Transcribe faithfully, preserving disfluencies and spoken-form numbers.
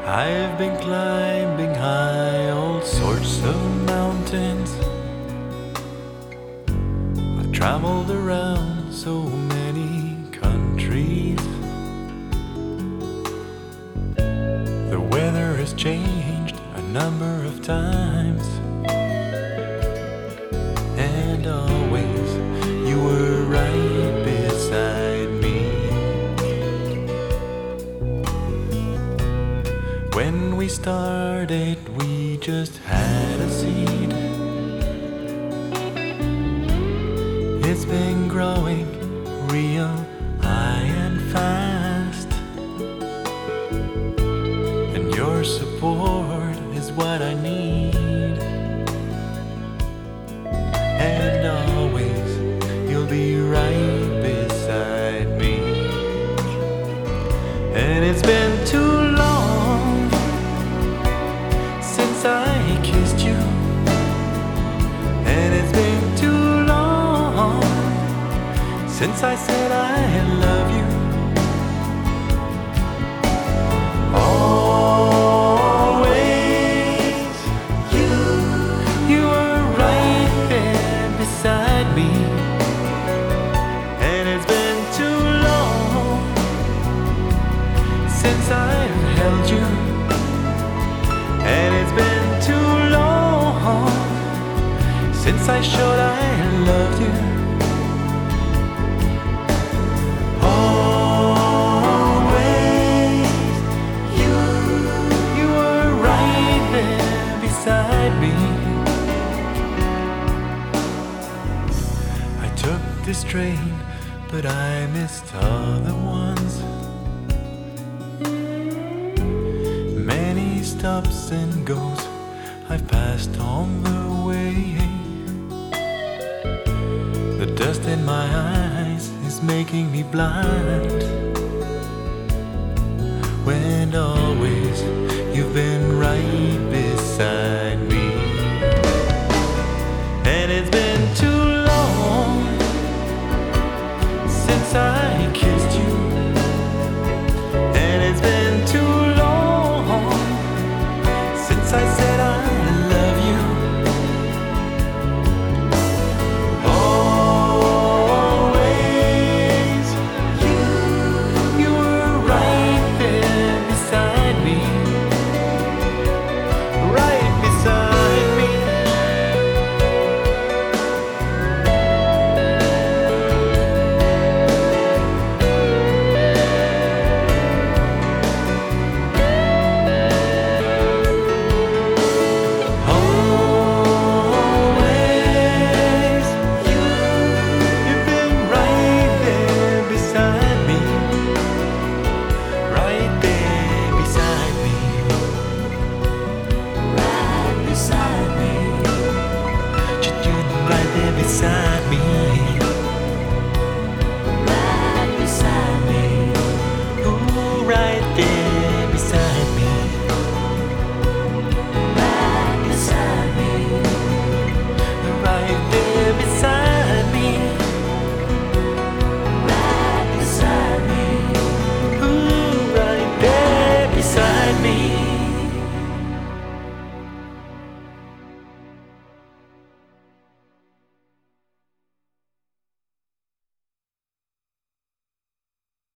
I've been climbing high all sorts of mountains. I've traveled around so many countries. The weather has changed a number of times, and always you were right beside me. When we started, we just had a seed. It's been growing real high and fast, and your support is what I need. And always you'll be right beside me. And it's been too long since I kissed you, and it's been too long since I said I love you. Always you, you were right there beside me. And it's been too long since I've held you, and it's been too long since I showed I loved you. Always you, you were right there beside me. I took this train, but I missed other ones. Many stops and goes I've passed on the way. The dust in my eyes is making me blind, when always